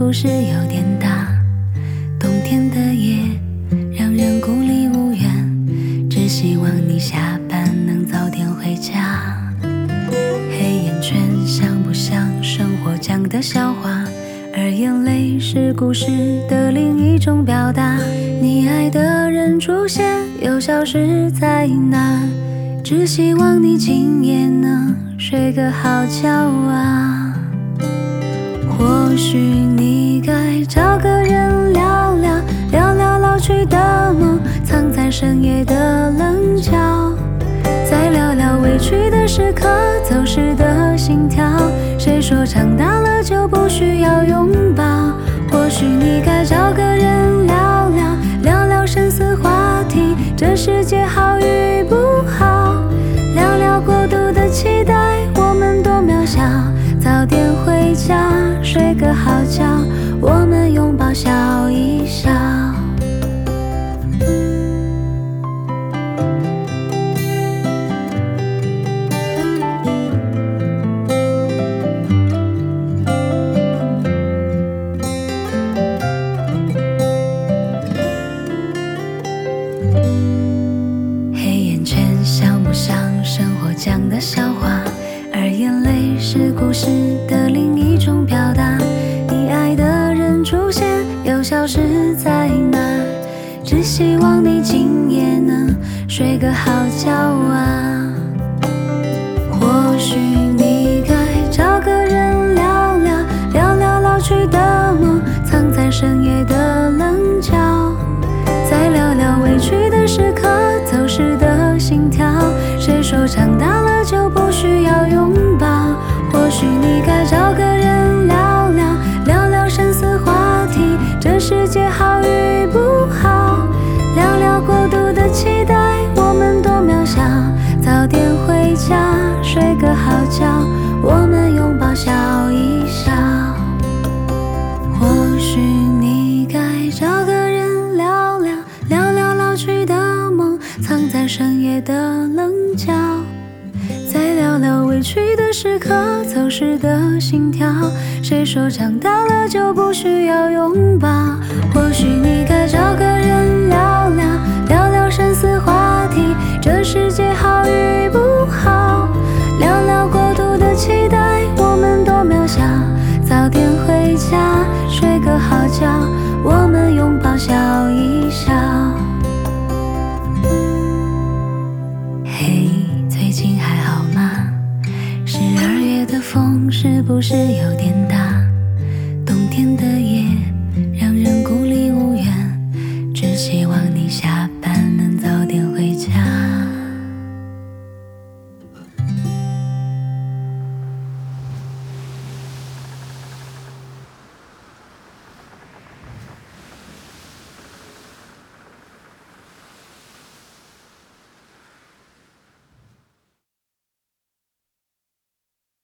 不是有点大？冬天的夜让人孤立无援，只希望你下班能早点回家。黑眼圈像不像生活讲的笑话？而眼泪是故事的另一种表达。你爱的人出现又消失在哪？只希望你今夜能睡个好觉啊。或许你该找个人聊聊，聊聊老去的梦，藏在深夜的棱角，再聊聊委屈的时刻，走失的心跳。谁说长大了就不需要拥抱？或许你该找个人聊聊，聊聊深思话题，这世界好与不好，聊聊过度的期待，我们多渺小。早点回家，睡个好觉，我们拥抱笑一笑。黑眼圈像不像生活讲的笑话？而眼泪是故事的另一种表达。你爱的人出现又消失在哪？只希望你今夜能睡个好觉啊。或许你该找个人聊聊，聊聊老去的梦，藏在深夜的棱角，再聊聊委屈的时刻，走失的心跳。谁说长大了就不需要拥抱？或许你该找个人聊聊，聊聊深思话题，这世界好与不好，聊聊过度的期待，我们多渺小。早点回家，睡个好觉，我们拥抱笑一笑。或许你该找个人聊聊，聊聊老去的梦，藏在深夜的棱角，再聊聊委屈的时刻，走失的心跳。谁说长大了就不需要拥抱？或许你该找个人聊聊，聊聊深思话题，这世界好与不好，聊聊过度的期待，我们多渺小。早点回家，睡个好觉，我们拥抱笑一笑。嘿，最近还好吗？12月的风是不是有点大？冬天的